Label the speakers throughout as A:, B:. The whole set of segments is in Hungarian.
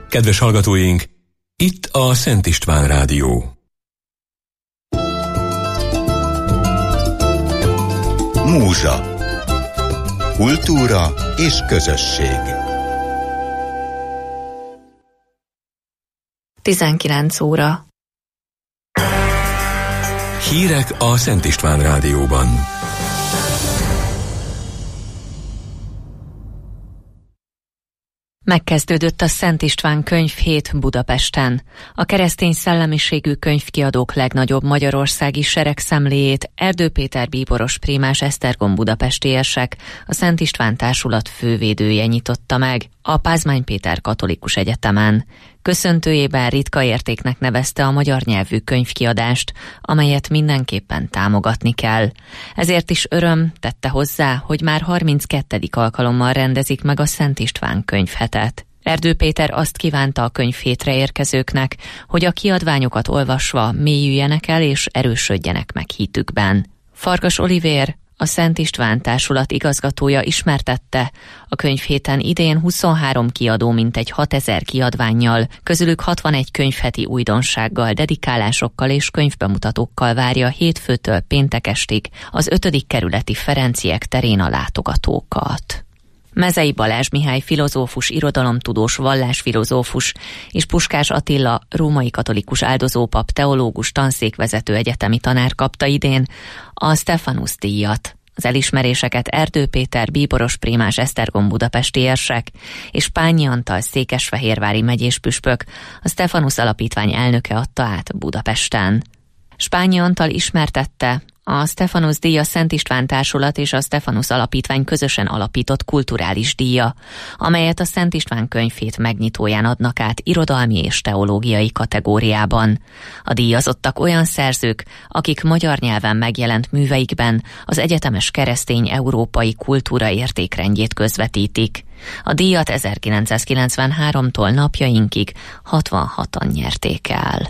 A: Kedves hallgatóink, itt a Szent István Rádió.
B: Múzsa. Kultúra és közösség.
C: 19 óra.
A: Hírek a Szent István Rádióban.
C: Megkezdődött a Szent István könyvhét Budapesten. A keresztény szellemiségű könyvkiadók legnagyobb magyarországi seregszemléjét Erdő Péter bíboros prímás Esztergom budapestiesek, a Szent István Társulat fővédője nyitotta meg a Pázmány Péter Katolikus Egyetemen. Köszöntőjében ritka értéknek nevezte a magyar nyelvű könyvkiadást, amelyet mindenképpen támogatni kell. Ezért is öröm, tette hozzá, hogy már 32. alkalommal rendezik meg a Szent István könyvhetet. Erdő Péter azt kívánta a könyvhétre érkezőknek, hogy a kiadványokat olvasva mélyüljenek el és erősödjenek meg hitükben. Farkas Olivér, a Szent István Társulat igazgatója ismertette, a könyvhéten idén 23 kiadó mintegy 6000 kiadvánnyal, közülük 61 könyvheti újdonsággal, dedikálásokkal és könyvbemutatókkal várja hétfőtől péntek estig az 5. kerületi Ferenciek terén a látogatókat. Mezei Balázs Mihály filozófus, irodalomtudós, vallásfilozófus és Puskás Attila római katolikus áldozópap, teológus, tanszékvezető egyetemi tanár kapta idén a Stephanus díjat. Az elismeréseket Erdő Péter bíboros prímás Esztergom budapesti érsek és Pányi Antal székesfehérvári megyéspüspök, a Stephanus Alapítvány elnöke adta át Budapesten. Pányi Antal ismertette, a Stephanus díja Szent István Társulat és a Stephanus Alapítvány közösen alapított kulturális díja, amelyet a Szent István könyvhét megnyitóján adnak át irodalmi és teológiai kategóriában. A díjazottak olyan szerzők, akik magyar nyelven megjelent műveikben az egyetemes keresztény európai kultúra értékrendjét közvetítik. A díjat 1993-tól napjainkig 66-an nyerték el.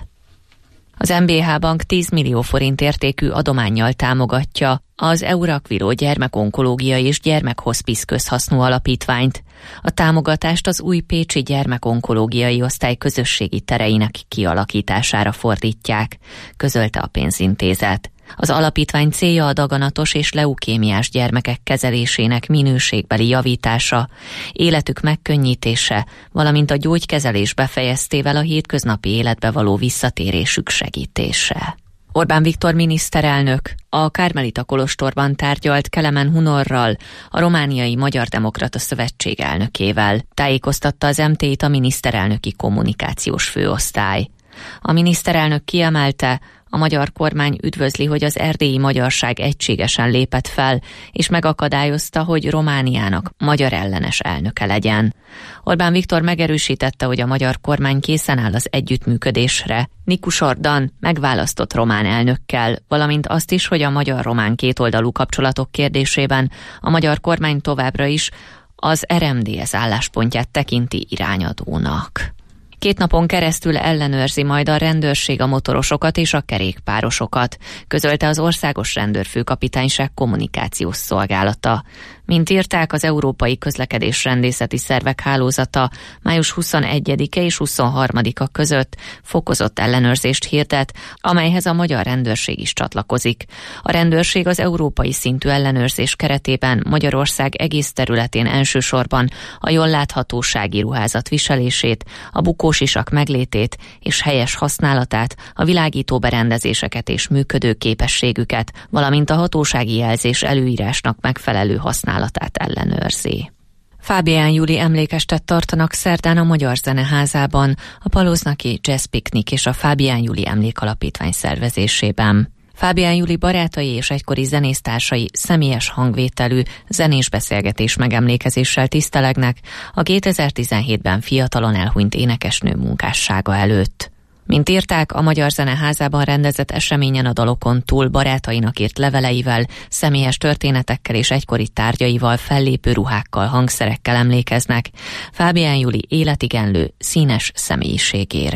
C: Az MBH Bank 10 millió forint értékű adománnyal támogatja az Eurakviló gyermekonkológiai és gyermekhospice közhasznú alapítványt. A támogatást az új pécsi gyermekonkológiai osztály közösségi tereinek kialakítására fordítják, közölte a pénzintézet. Az alapítvány célja a daganatos és leukémiás gyermekek kezelésének minőségbeli javítása, életük megkönnyítése, valamint a gyógykezelés befejeztével a hétköznapi életbe való visszatérésük segítése. Orbán Viktor miniszterelnök a Kármelita kolostorban tárgyalt Kelemen Hunorral, a Romániai Magyar Demokrata Szövetség elnökével, tájékoztatta az MT-t a miniszterelnöki kommunikációs főosztály. A miniszterelnök kiemelte, a magyar kormány üdvözli, hogy az erdélyi magyarság egységesen lépett fel, és megakadályozta, hogy Romániának magyar ellenes elnöke legyen. Orbán Viktor megerősítette, hogy a magyar kormány készen áll az együttműködésre Nikus Ordan megválasztott román elnökkel, valamint azt is, hogy a magyar-román kétoldalú kapcsolatok kérdésében a magyar kormány továbbra is az RMDSZ álláspontját tekinti irányadónak. 2 napon keresztül ellenőrzi majd a rendőrség a motorosokat és a kerékpárosokat, közölte az Országos Rendőrfőkapitányság kommunikációs szolgálata. Mint írták, az Európai Közlekedésrendészeti Szervek Hálózata május 21-e és 23-a között fokozott ellenőrzést hirdet, amelyhez a magyar rendőrség is csatlakozik. A rendőrség az európai szintű ellenőrzés keretében Magyarország egész területén elsősorban a jól láthatósági ruházat viselését, a bukósisak meglétét és helyes használatát, a világító berendezéseket és működő képességüket, valamint a hatósági jelzés előírásnak megfelelő használatát ellenőrzi. Fábián Júli emlékestet tartanak szerdán a Magyar Zeneházában, a Palóznaki Jazz Picnic és a Fábián Júli Emlékalapítvány szervezésében. Fábián Júli barátai és egykori zenésztársai személyes hangvételű zenés beszélgetés megemlékezéssel tisztelegnek a 2017-ben fiatalon elhunyt énekesnő munkássága előtt. Mint írták, a Magyar Zeneházában rendezett eseményen a dalokon túl barátainak írt leveleivel, személyes történetekkel és egykori tárgyaival, fellépő ruhákkal, hangszerekkel emlékeznek Fábián Júli életigenlő, színes személyiségére.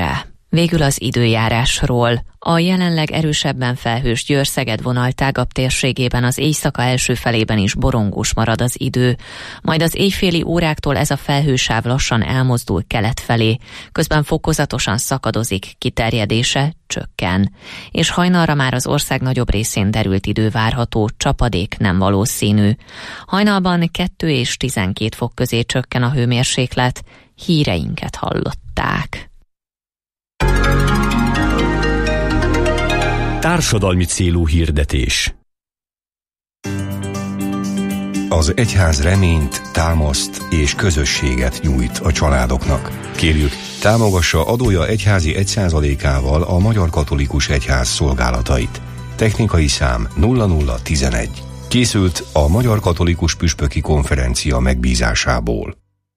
C: Végül az időjárásról. A jelenleg erősebben felhős Győr-Szeged vonal tágabb térségében az éjszaka első felében is borongós marad az idő, majd az éjféli óráktól ez a felhősáv lassan elmozdul kelet felé, közben fokozatosan szakadozik, kiterjedése csökken. És hajnalra már az ország nagyobb részén derült idő várható, csapadék nem valószínű. Hajnalban 2 és 12 fok közé csökken a hőmérséklet. Híreinket hallották.
D: Társadalmi célú hirdetés.
B: Az egyház reményt, támaszt és közösséget nyújt a családoknak. Kérjük, támogassa adója egyházi 1%-ával a Magyar Katolikus Egyház szolgálatait. Technikai szám 0011. Készült a Magyar Katolikus Püspöki Konferencia megbízásából.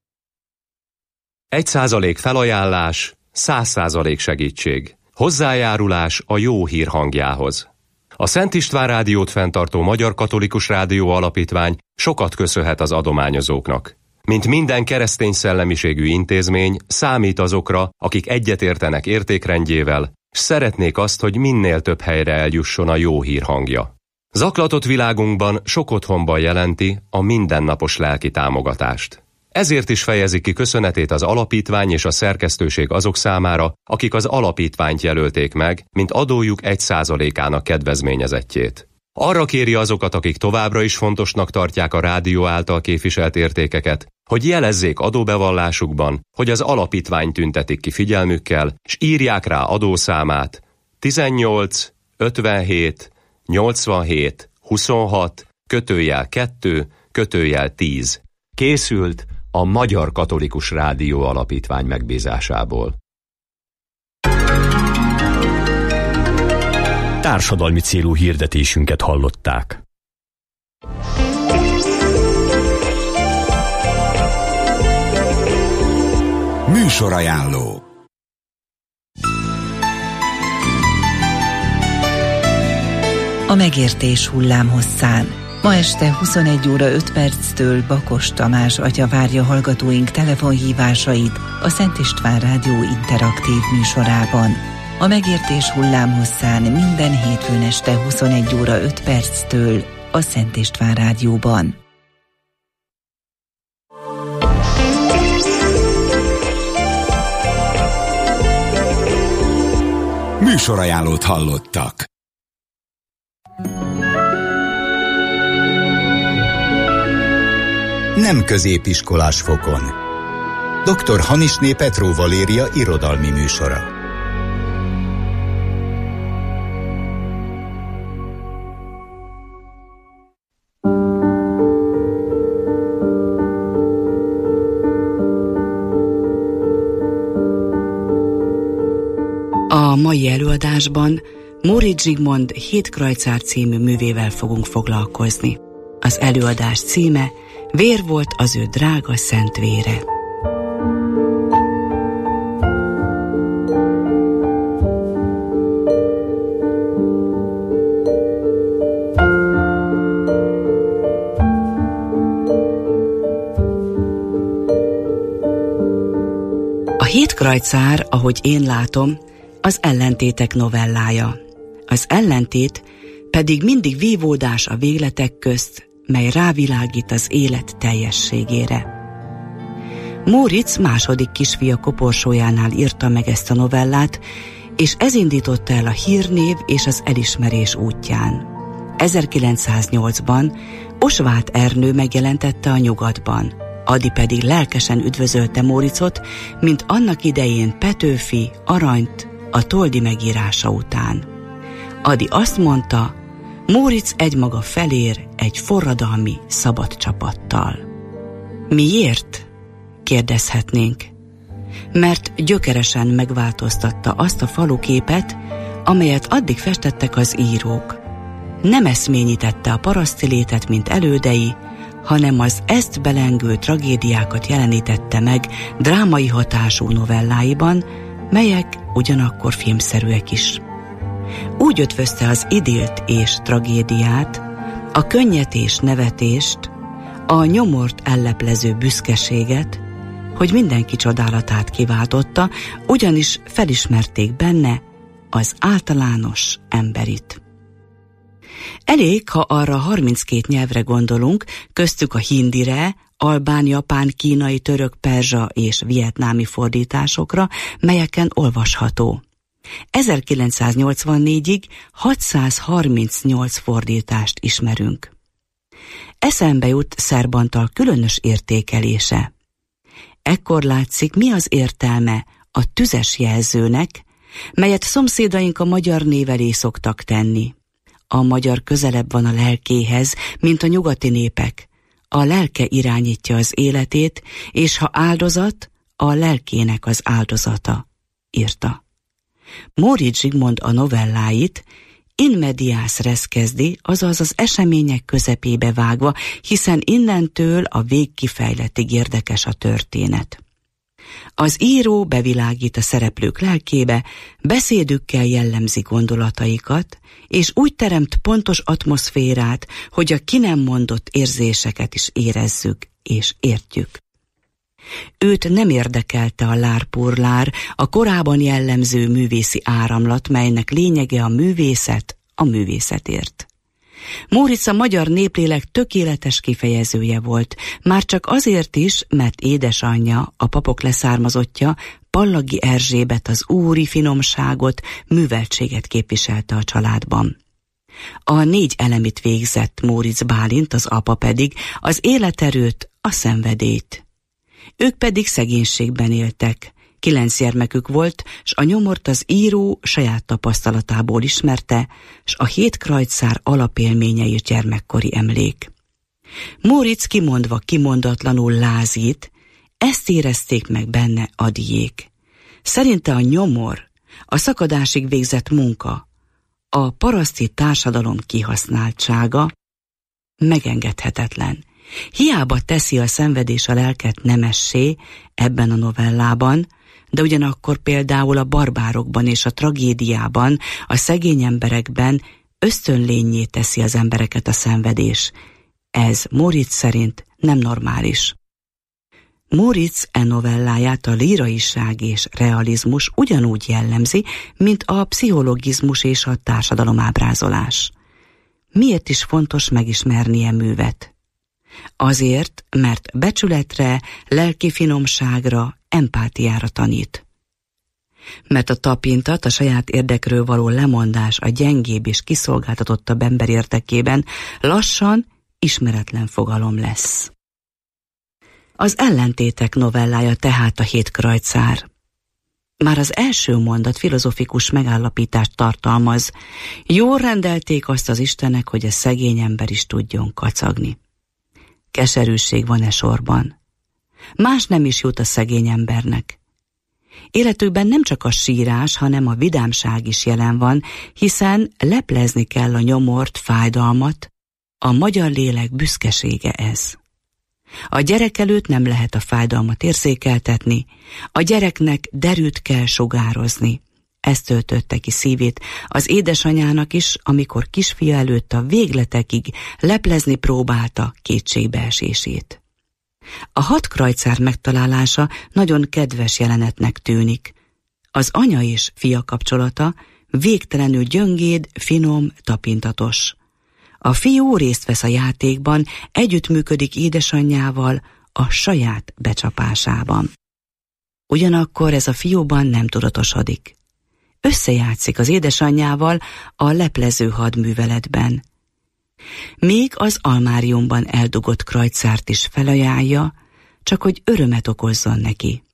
E: 1% felajánlás, 100% segítség. Hozzájárulás a jó hír hangjához. A Szent István Rádiót fenntartó Magyar Katolikus Rádió Alapítvány sokat köszönhet az adományozóknak. Mint minden keresztény szellemiségű intézmény, számít azokra, akik egyetértenek értékrendjével, s szeretnék azt, hogy minél több helyre eljusson a jó hír hangja. Zaklatott világunkban sok otthonban jelenti a mindennapos lelki támogatást. Ezért is fejezi ki köszönetét az alapítvány és a szerkesztőség azok számára, akik az alapítványt jelölték meg, mint adójuk 1%-ának kedvezményezettjét. Arra kéri azokat, akik továbbra is fontosnak tartják a rádió által képviselt értékeket, hogy jelezzék adóbevallásukban, hogy az alapítvány tüntetik ki figyelmükkel, és írják rá adószámát 18 57 87 26 /2 /10. Készült a Magyar Katolikus Rádió Alapítvány megbízásából.
D: Társadalmi célú hirdetésünket hallották.
B: Műsorajánló.
F: A megértés hullámhosszán. Ma este 21 óra 5 perctől Bakos Tamás atya várja hallgatóink telefonhívásait a Szent István Rádió interaktív műsorában. A megértés hullámhosszán minden hétfőn este 21 óra 5 perctől a Szent István Rádióban.
B: Műsorajánlót hallottak. Nem középiskolás fokon. Dr. Hanisné Petró Valéria irodalmi műsora.
G: A mai előadásban Móricz Zsigmond Hétkrajcár című művével fogunk foglalkozni. Az előadás címe Vér volt az ő drága szent vére. A Hétkrajcár, ahogy én látom, az ellentétek novellája. Az ellentét pedig mindig vívódás a végletek közt, mely rávilágít az élet teljességére. Móricz második kisfia koporsójánál írta meg ezt a novellát, és ez indította el a hírnév és az elismerés útján. 1908-ban Osváth Ernő megjelentette a Nyugatban, Ady pedig lelkesen üdvözölte Móriczot, mint annak idején Petőfi Aranyt a Toldi megírása után. Ady azt mondta, Móricz egymaga felér egy forradalmi szabad csapattal. Miért? Kérdezhetnénk. Mert gyökeresen megváltoztatta azt a faluképet, amelyet addig festettek az írók. Nem eszményítette a paraszti létet, mint elődei, hanem az ezt belengő tragédiákat jelenítette meg drámai hatású novelláiban, melyek ugyanakkor filmszerűek is. Úgy ötvözte az idillt és tragédiát, a könnyet és nevetést, a nyomort elleplező büszkeséget, hogy mindenki csodálatát kiváltotta, ugyanis felismerték benne az általános emberit. Elég, ha arra 32 nyelvre gondolunk, köztük a hindire, albán, japán, kínai, török, perzsa és vietnámi fordításokra, melyeken olvasható. 1984-ig 638 fordítást ismerünk. Eszembe jut Szerbantal különös értékelése. Ekkor látszik, mi az értelme a tüzes jelzőnek, melyet szomszédaink a magyar név elé szoktak tenni. A magyar közelebb van a lelkéhez, mint a nyugati népek. A lelke irányítja az életét, és ha áldozat, a lelkének az áldozata, írta. Móricz Zsigmond a novelláit in medias res kezdi, azaz az események közepébe vágva, hiszen innentől a végkifejletig érdekes a történet. Az író bevilágít a szereplők lelkébe, beszédükkel jellemzi gondolataikat, és úgy teremt pontos atmoszférát, hogy a ki nem mondott érzéseket is érezzük és értjük. Őt nem érdekelte a lárpurlár, a korában jellemző művészi áramlat, melynek lényege a művészet a művészetért. Móricz a magyar néplélek tökéletes kifejezője volt, már csak azért is, mert édesanyja, a papok leszármazottja, Pallagi Erzsébet az úri finomságot, műveltséget képviselte a családban. A 4 elemit végzett Móricz Bálint, az apa pedig az életerőt, a szenvedélyt. Ők pedig szegénységben éltek. 9 gyermekük volt, s a nyomort az író saját tapasztalatából ismerte, s a 7 krajcár alapélménye és gyermekkori emlék. Móricz kimondva kimondatlanul lázít, ezt érezték meg benne a diék. Szerinte a nyomor, a szakadásig végzett munka, a paraszti társadalom kihasználtsága megengedhetetlen. Hiába teszi a szenvedés a lelket nemessé ebben a novellában, de ugyanakkor például a barbárokban és a tragédiában, a szegény emberekben ösztönlénnyé teszi az embereket a szenvedés. Ez Móricz szerint nem normális. Móricz novelláját a líraiság és realizmus ugyanúgy jellemzi, mint a pszichologizmus és a társadalomábrázolás. Miért is fontos megismerni művet? Azért, mert becsületre, lelki finomságra, empátiára tanít. Mert a tapintat, a saját érdekről való lemondás a gyengébb és kiszolgáltatottabb ember érdekében lassan ismeretlen fogalom lesz. Az ellentétek novellája tehát a 7 krajcár. Már az első mondat filozofikus megállapítást tartalmaz. Jól rendelték azt az Istenek, hogy a szegény ember is tudjon kacagni. Keserűség van sorban. Más nem is jut a szegény embernek. Életükben nem csak a sírás, hanem a vidámság is jelen van, hiszen leplezni kell a nyomort, fájdalmat, a magyar lélek büszkesége ez. A gyerek előtt nem lehet a fájdalmat érzékeltetni, a gyereknek derűt kell sugározni. Ez töltötte ki szívét az édesanyának is, amikor kisfia előtt a végletekig leplezni próbálta kétségbeesését. A 6 krajcár megtalálása nagyon kedves jelenetnek tűnik. Az anya és fia kapcsolata végtelenül gyöngéd, finom, tapintatos. A fiú részt vesz a játékban, együttműködik édesanyjával a saját becsapásában. Ugyanakkor ez a fiúban nem tudatosodik. Összejátszik az édesanyjával a leplező hadműveletben. Még az almáriumban eldugott krajcárt is felajánlja, csak hogy örömet okozzon neki.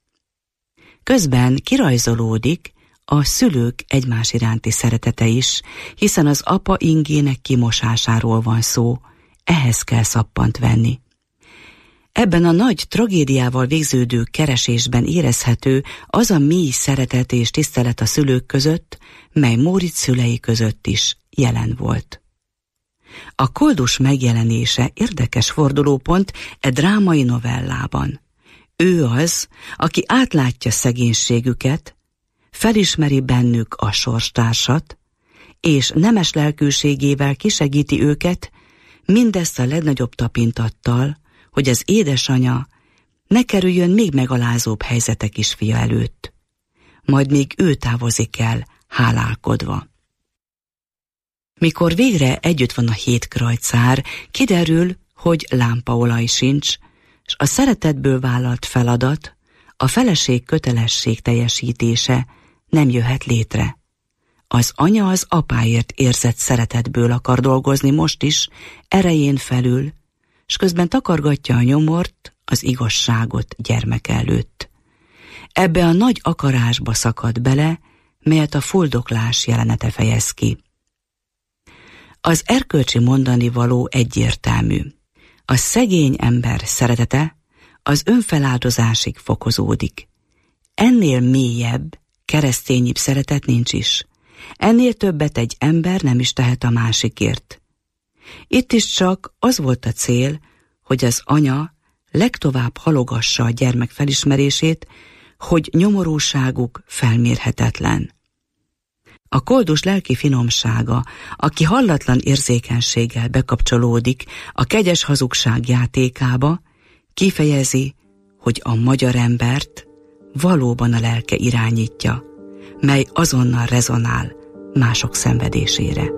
G: Közben kirajzolódik a szülők egymás iránti szeretete is, hiszen az apa ingének kimosásáról van szó, ehhez kell szappant venni. Ebben a nagy tragédiával végződő keresésben érezhető az a mély szeretet és tisztelet a szülők között, mely Móricz szülei között is jelen volt. A koldus megjelenése érdekes fordulópont e drámai novellában. Ő az, aki átlátja szegénységüket, felismeri bennük a sorstársat, és nemes lelkűségével kisegíti őket, mindezt a legnagyobb tapintattal, hogy az édesanya ne kerüljön még megalázóbb helyzetek is fia előtt. Majd még ő távozik el, hálálkodva. Mikor végre együtt van a 7 krajcár, kiderül, hogy lámpaolaj sincs, s a szeretetből vállalt feladat, a feleség kötelesség teljesítése nem jöhet létre. Az anya az apáért érzett szeretetből akar dolgozni most is, erején felül, s közben takargatja a nyomort, az igazságot gyermeke előtt. Ebbe a nagy akarásba szakad bele, melyet a fuldoklás jelenete fejez ki. Az erkölcsi mondani való egyértelmű. A szegény ember szeretete az önfeláldozásig fokozódik. Ennél mélyebb, keresztényibb szeretet nincs is. Ennél többet egy ember nem is tehet a másikért. Itt is csak az volt a cél, hogy az anya legtovább halogassa a gyermek felismerését, hogy nyomorúságuk felmérhetetlen. A koldus lelki finomsága, aki hallatlan érzékenységgel bekapcsolódik a kegyes hazugság játékába, kifejezi, hogy a magyar embert valóban a lelke irányítja, mely azonnal rezonál mások szenvedésére.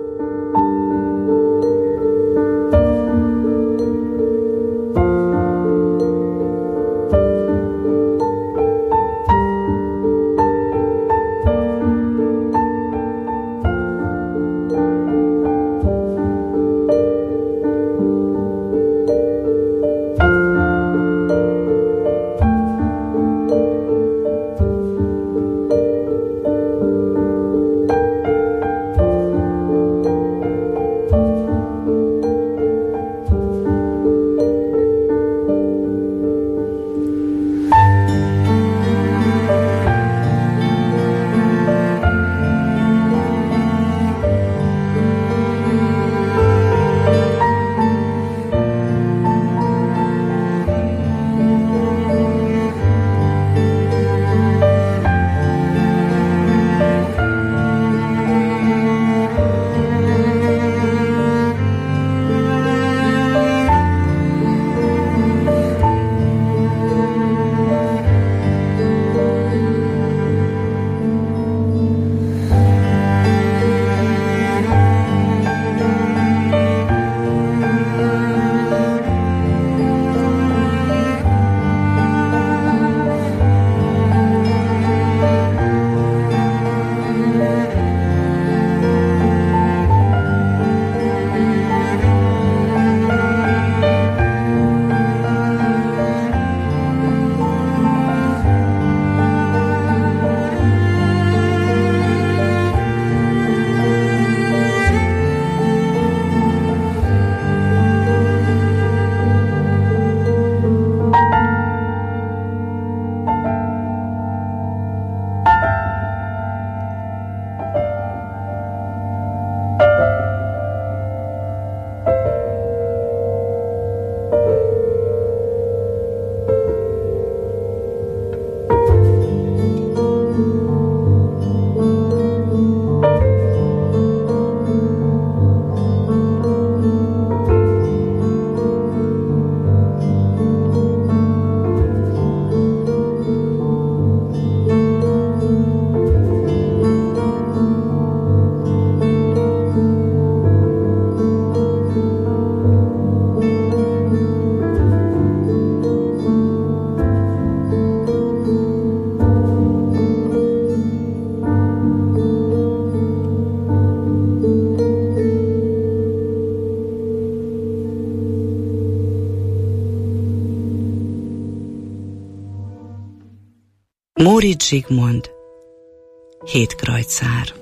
G: Móricz Zsigmond, 7 krajcár.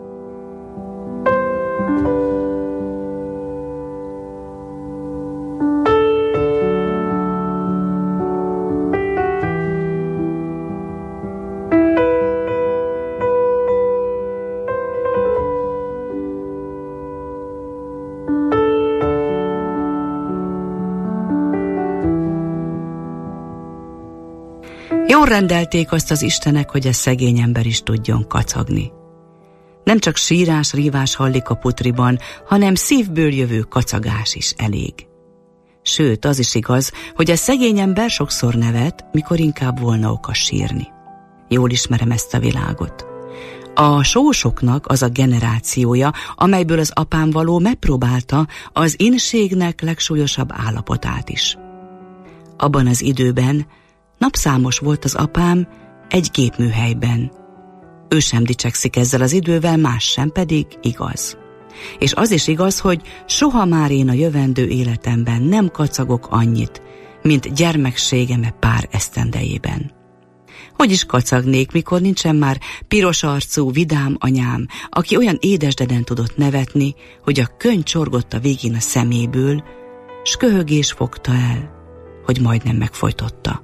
G: Jól rendelték azt az istenek, hogy a szegény ember is tudjon kacagni. Nem csak sírás, rívás hallik a putriban, hanem szívből jövő kacagás is elég. Sőt, az is igaz, hogy a szegény ember sokszor nevet, mikor inkább volna oka sírni. Jól ismerem ezt a világot. A sósoknak az a generációja, amelyből az apám való megpróbálta az inségnek legsúlyosabb állapotát is. Abban az időben napszámos volt az apám egy gépműhelyben. Ő sem dicsekszik ezzel az idővel, más sem, pedig igaz. És az is igaz, hogy soha már én a jövendő életemben nem kacagok annyit, mint gyermekségeme pár esztendejében. Hogy is kacagnék, mikor nincsen már piros arcú, vidám anyám, aki olyan édesdeden tudott nevetni, hogy a könny csorgott a végén a szeméből, s köhögés fogta el, hogy majdnem megfojtotta.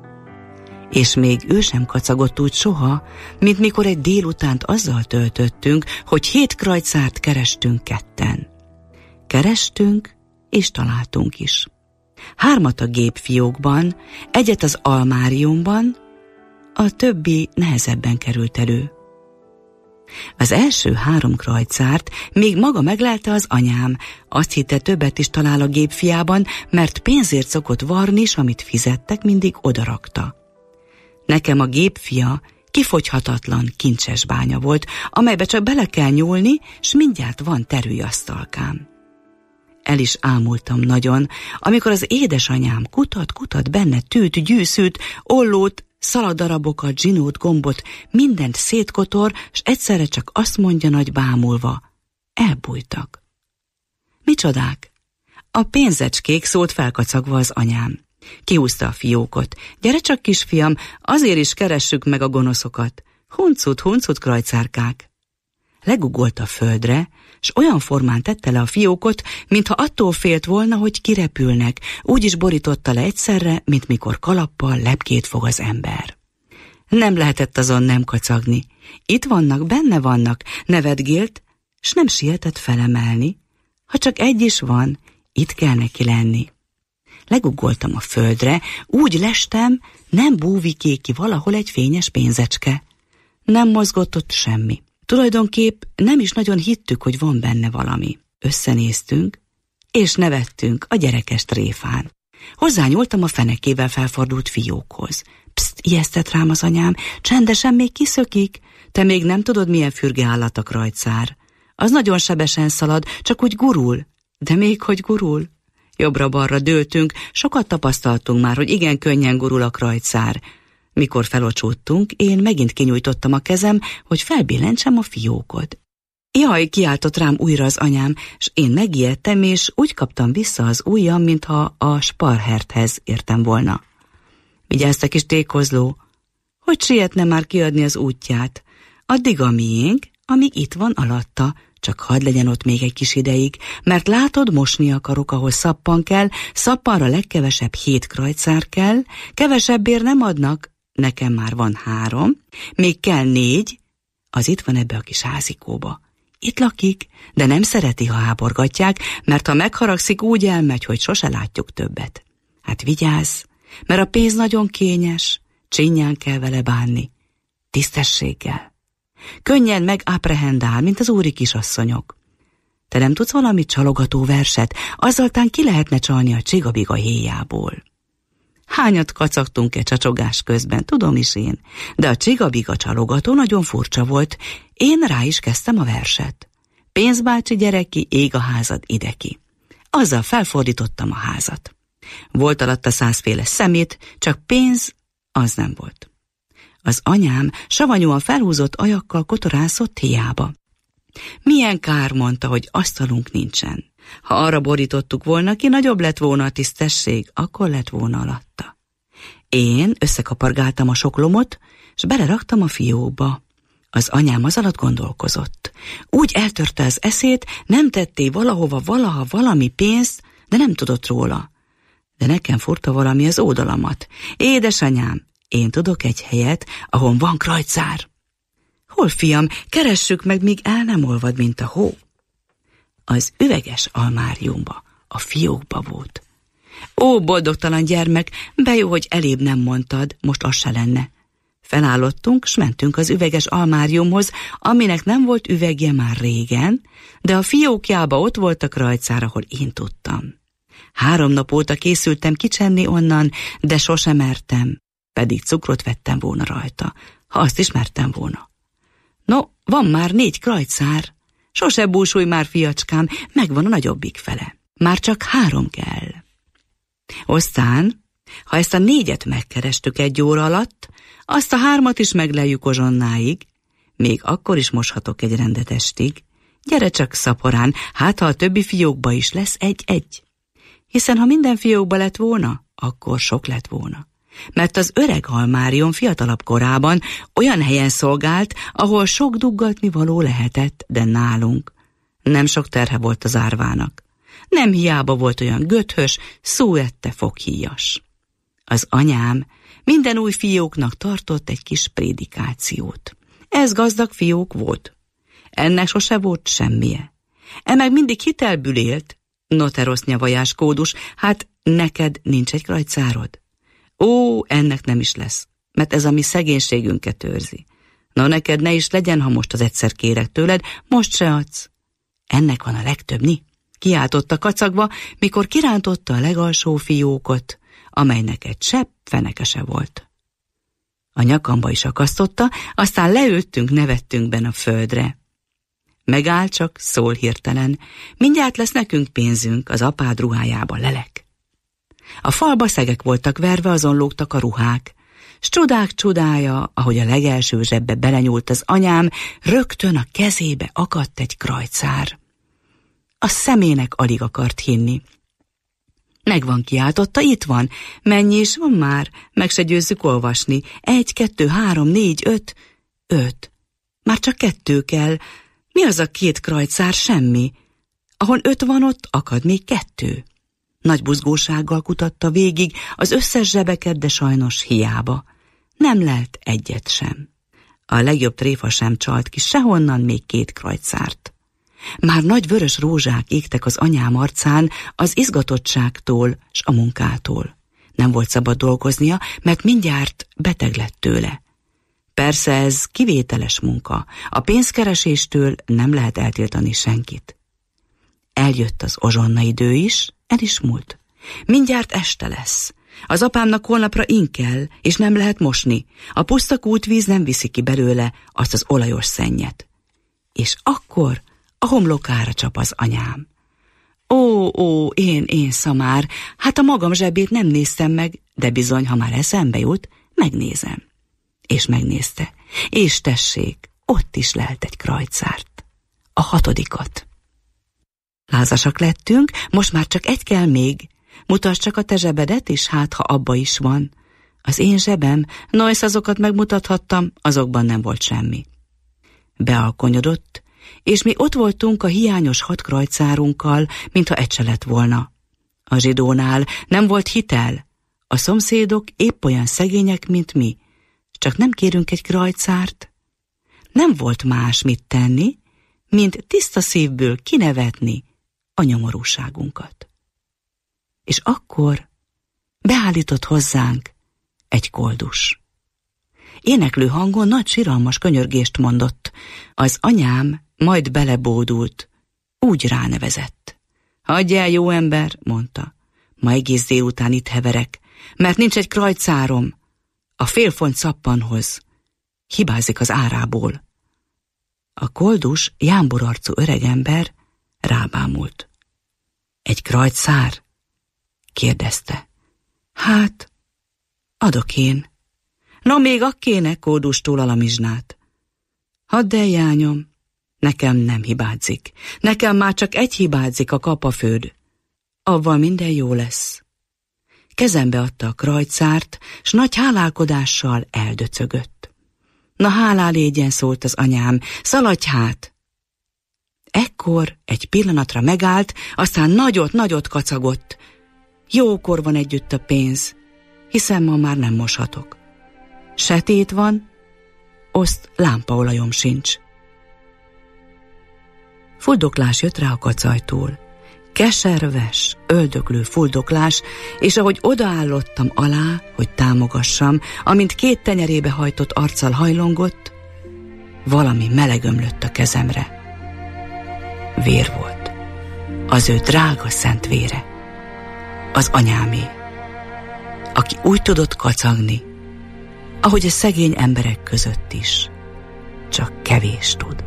G: És még ő sem kacagott úgy soha, mint mikor egy délutánt azzal töltöttünk, hogy 7 krajcárt kerestünk ketten. Kerestünk, és találtunk is. 3 a gépfiókban, 1 az almáriumban, a többi nehezebben került elő. Az első 3 krajcárt még maga meglelte az anyám, azt hitte, többet is talál a gépfiában, mert pénzért szokott varni, s amit fizettek, mindig odarakta. Nekem a gépfia kifogyhatatlan kincses bánya volt, amelybe csak bele kell nyúlni, s mindjárt van terülyasztalkám. El is ámultam nagyon, amikor az édesanyám kutat benne tűt, gyűszűt, ollót, szaladarabokat, zsinót, gombot, mindent szétkotor, s egyszerre csak azt mondja nagy bámulva: elbújtak. Micsodák? A pénzecskék, szólt felkacagva az anyám. Kihúzta a fiókot. Gyere csak, kisfiam, azért is keressük meg a gonoszokat. Huncut, krajcárkák. Legugolt a földre, s olyan formán tette le a fiókot, mintha attól félt volna, hogy kirepülnek, úgy is borította le egyszerre, mint mikor kalappal lepkét fog az ember. Nem lehetett azon nem kacagni. Itt vannak, benne vannak, nevetgélt, s nem sietett felemelni. Ha csak egy is van, itt kell neki lenni. Legugoltam a földre, úgy lestem, nem búvikék ki valahol egy fényes pénzecske. Nem mozgott ott semmi. Tulajdonképp nem is nagyon hittük, hogy van benne valami. Összenéztünk, és nevettünk a gyerekes tréfán. Hozzányúltam a fenekével felfordult fiókhoz. Pszt, ijesztett rám az anyám, csendesen, még kiszökik. Te még nem tudod, milyen fürge állat a krajcár. Az nagyon sebesen szalad, csak úgy gurul. De még hogy gurul? Jobbra-balra dőltünk, sokat tapasztaltunk már, hogy igen könnyen gurul a krajcár. Mikor felocsúttunk, én megint kinyújtottam a kezem, hogy felbillentsem a fiókot. Jaj, kiáltott rám újra az anyám, s én megijedtem, és úgy kaptam vissza az ujjam, mintha a Sparherthez értem volna. Vigyázz, te kis tékozló, hogy sietne már kiadni az útját. Addig a miénk, amíg itt van alatta, csak hadd legyen ott még egy kis ideig, mert látod, mosni akarok, ahol szappan kell, szappanra legkevesebb 7 krajcár kell, kevesebbért nem adnak, nekem már van 3, még kell 4, az itt van ebbe a kis házikóba. Itt lakik, de nem szereti, ha háborgatják, mert ha megharagszik, úgy elmegy, hogy sose látjuk többet. Hát vigyázz, mert a pénz nagyon kényes, csinyán kell vele bánni, tisztességgel. Könnyen megapprehendál, mint az úri kisasszonyok. Te nem tudsz valami csalogató verset, azzal tán ki lehetne csalni a csigabiga héjából. Hányat kacagtunk-e csacsogás közben, tudom is én, de a csigabiga csalogató nagyon furcsa volt, én rá is kezdtem a verset. Pénzbácsi gyereki, ég a házad ideki. Azzal felfordítottam a házat. Volt alatta 100 féle szemét, csak pénz az nem volt. Az anyám savanyúan felhúzott ajakkal kotorászott hiába. Milyen kár, mondta, hogy asztalunk nincsen. Ha arra borítottuk volna ki, nagyobb lett volna a tisztesség, akkor lett volna alatta. Én összekapargáltam a sok lomot, s beleraktam a fiókba. Az anyám az alatt gondolkozott. Úgy eltörte az eszét, nem tetté valahova valaha valami pénzt, de nem tudott róla. De nekem furta valami az ódalamat. Édesanyám, én tudok egy helyet, ahol van krajcár. Hol, fiam, keressük meg, míg el nem olvad, mint a hó. Az üveges almáriumba, a fiókba volt. Ó, boldogtalan gyermek, be jó, hogy elébb nem mondtad, most az se lenne. Felállottunk, s mentünk az üveges almáriumhoz, aminek nem volt üvegje már régen, de a fiókjába ott volt a krajcár, ahol én tudtam. 3 nap óta készültem kicsenni onnan, de sosem mertem, pedig cukrot vettem volna rajta, ha azt is mertem volna. No, van már 4 krajcár. Sose búsulj már, fiacskám, megvan a nagyobbik fele. Már csak 3 kell. Aztán, ha ezt a 4-et megkerestük 1 óra alatt, azt a 3-at is megleljük Ozsonnáig, még akkor is moshatok egy rendet estig. Gyere csak szaporán, hát ha a többi fiókba is lesz 1-1. Hiszen ha minden fiókba lett volna, akkor sok lett volna. Mert az öreg Almárion fiatalabb korában olyan helyen szolgált, ahol sok duggatni való lehetett, de nálunk nem sok terhe volt az árvának. Nem hiába volt olyan göthös, szúette foghíjas. Az anyám minden új fióknak tartott egy kis prédikációt. Ez gazdag fiók volt. Ennek sose volt semmije. Meg mindig hitelből élt. No te rossz nyavajás Kódus, hát neked nincs egy krajcárod? Ó, ennek nem is lesz, mert ez a mi szegénységünket őrzi. Na neked ne is legyen, ha most az egyszer kérek tőled, most se adsz. Ennek van a legtöbbni, kiáltotta kacagva, mikor kirántotta a legalsó fiókot, amelynek egy csepp feneke se volt. A nyakamba is akasztotta, aztán leültünk, nevettünk benne a földre. Megáll csak, szól hirtelen, mindjárt lesz nekünk pénzünk, az apád ruhájába lelek. A falba szegek voltak verve, azon lógtak a ruhák, s csodák csodája, ahogy a legelső zsebbe belenyúlt az anyám, rögtön a kezébe akadt egy krajcár. A szemének alig akart hinni. Megvan, kiáltotta, itt van. Mennyi is van már? Meg se győzzük olvasni. 1, 2, 3, 4, 5. 5. Már csak 2 kell. Mi az a 2 krajcár? Semmi. Ahol 5 van, ott akad még 2. Nagy buzgósággal kutatta végig az összes zsebeket, de sajnos hiába. Nem lelt egyet sem. A legjobb tréfa sem csalt ki sehonnan még 2 krajcárt. Már nagy vörös rózsák égtek az anyám arcán az izgatottságtól s a munkától. Nem volt szabad dolgoznia, mert mindjárt beteg lett tőle. Persze ez kivételes munka, a pénzkereséstől nem lehet eltiltani senkit. Eljött az ozsonna idő is, el is múlt. Mindjárt este lesz. Az apámnak holnapra ing kell, és nem lehet mosni. A puszta kútvíz nem viszi ki belőle azt az olajos szennyet. És akkor a homlokára csap az anyám. Ó, én szamár, hát a magam zsebét nem néztem meg, de bizony, ha már eszembe jut, megnézem. És megnézte, és tessék, ott is lelt egy krajcárt. A 6-ot. Lázasak lettünk, most már csak 1 kell még. Mutasd csak a te zsebedet, és hát, ha abba is van. Az én zsebem, nojsz, azokat megmutathattam, azokban nem volt semmi. Bealkonyodott, és mi ott voltunk a hiányos 6 krajcárunkkal, mintha egy se lett volna. A zsidónál nem volt hitel. A szomszédok épp olyan szegények, mint mi. Csak nem kérünk egy krajcárt. Nem volt más mit tenni, mint tiszta szívből kinevetni a nyomorúságunkat. És akkor beállított hozzánk egy koldus. Éneklő hangon nagy siralmas könyörgést mondott. Az anyám majd belebódult, úgy ránevezett. Hagyj el, jó ember, mondta. Ma egész délután itt heverek, mert nincs egy krajcárom. A félfont szappanhoz. Hibázik az árából. A koldus, jámborarcú öregember rábámult. Egy krajcár? Kérdezte. Hát, adok én. No, még akkéne, kódustól alamizsnát. Hadd el, jányom, nekem nem hibázik. Nekem már csak egy hibázik, a kapafőd. Avval minden jó lesz. Kezembe adta a krajcárt, s nagy hálálkodással eldöcögött. Na, hálá légyen, szólt az anyám, szaladj hát! Ekkor egy pillanatra megállt, aztán nagyot kacagott. Jókor van együtt a pénz, hiszen ma már nem moshatok. Setét van, oszt lámpaolajom sincs. Fuldoklás jött rá a kacajtól. Keserves, öldöklő fuldoklás, és ahogy odaállottam alá, hogy támogassam, amint 2 tenyerébe hajtott arccal hajlongott, valami meleg ömlött a kezemre. Vér volt. Az ő drága szent vére. az anyámé, aki úgy tudott kacagni, ahogy a szegény emberek között is, csak kevés tud.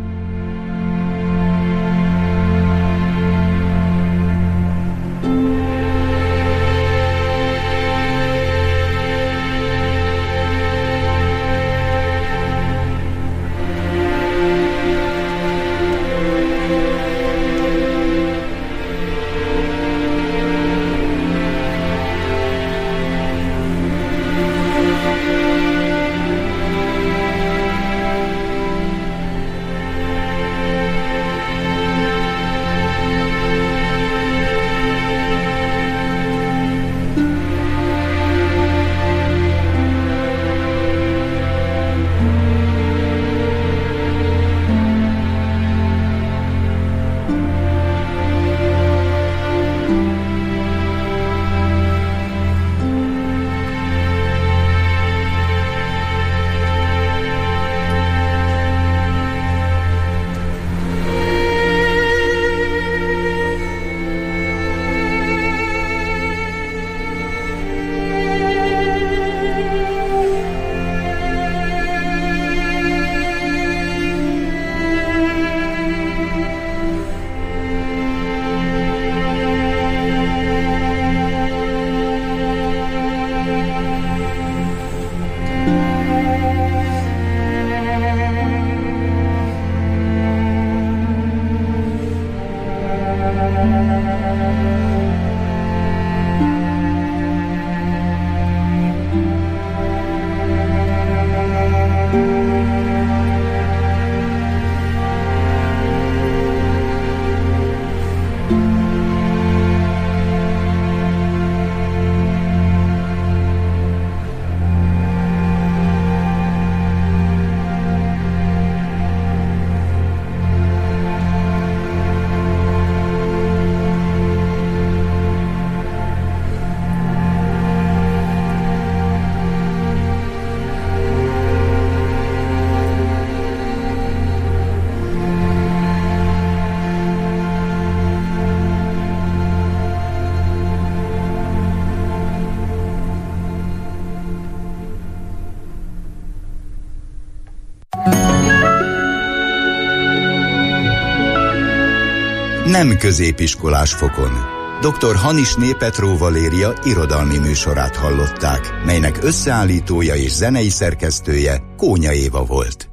H: Nem középiskolás fokon. Dr. Hanisné Petró Valéria irodalmi műsorát hallották, melynek összeállítója és zenei szerkesztője Kónya Éva volt.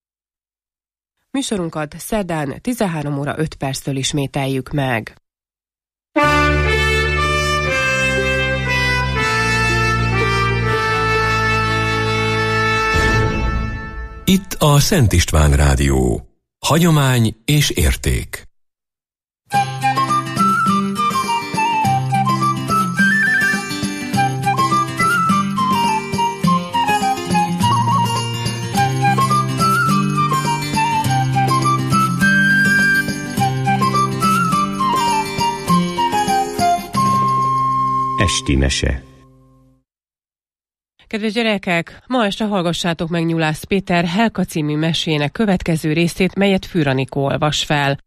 I: Műsorunkat szerdán 13 óra 5 perctől ismételjük meg.
A: Itt a Szent István Rádió. Hagyomány és érték.
D: Esti mese.
I: Kedves gyerekek, ma este hallgassátok meg Nyulász Péter Helka című mesének következő részét, melyet Fűr Anikó olvas fel.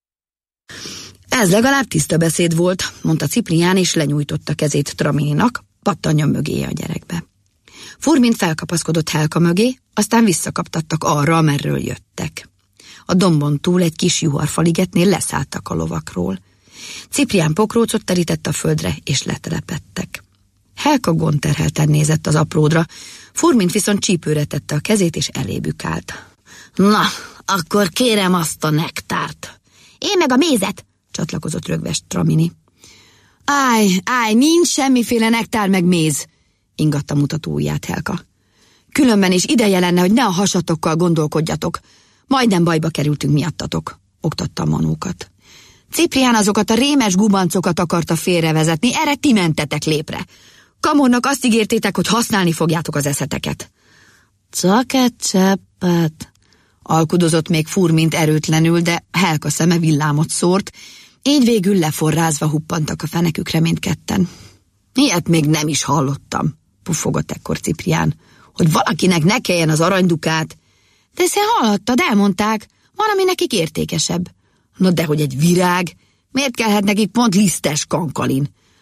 J: Ez legalább tiszta beszéd volt, mondta Ciprián, és lenyújtotta kezét Tramininak, pattanja mögé a gyerekbe. Furmint felkapaszkodott Helka mögé, aztán visszakaptattak arra, amerről jöttek. A dombon túl egy kis juharfaligetnél leszálltak a lovakról. Ciprián pokrócot terített a földre, és letelepedtek. Helka gondterhelten nézett az apródra, Furmint viszont csípőre tette a kezét, és elébük állt. Na, akkor kérem azt a nektárt. Én meg a mézet, csatlakozott rögves Tramini. Állj, nincs semmiféle nektár meg méz, ingatta mutató ujját Helka. Különben is ideje lenne, hogy ne a hasatokkal gondolkodjatok. Majdnem bajba kerültünk miattatok, oktatta a manókat. Ciprián azokat a rémes gubancokat akarta félrevezetni, erre ti mentetek lépre. Kamornak azt ígértétek, hogy használni fogjátok az eszeteket. Csak egy cseppet, alkudozott még Furmint erőtlenül, de Helka szeme villámot szórt, így végül leforrázva huppantak a fenekükre mindketten. Ilyet még nem is hallottam, puffogott ekkor Ciprián, hogy valakinek ne kelljen az aranydukát. De ezt hallottad, elmondták, van, ami nekik értékesebb. No dehogy egy virág, miért kellhet nekik pont lisztes kankalin?